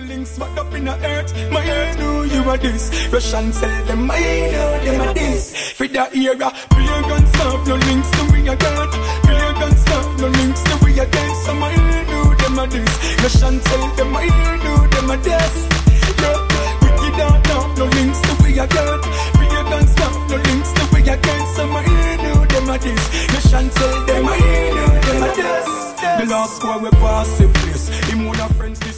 links back up in the earth. My know you are this. Russian sell them, I know them are this. For the era, pagan stuff, no links to we again. Pagan stuff, no links to we again. So my know them are this. Russian sell them, I know them are this. Yeah, wicked out now, no links to we again. Pagan stuff, no links to we again. So my know them are this. Russian sell them, I know them are this. The last one we pass the place. Him with a friends.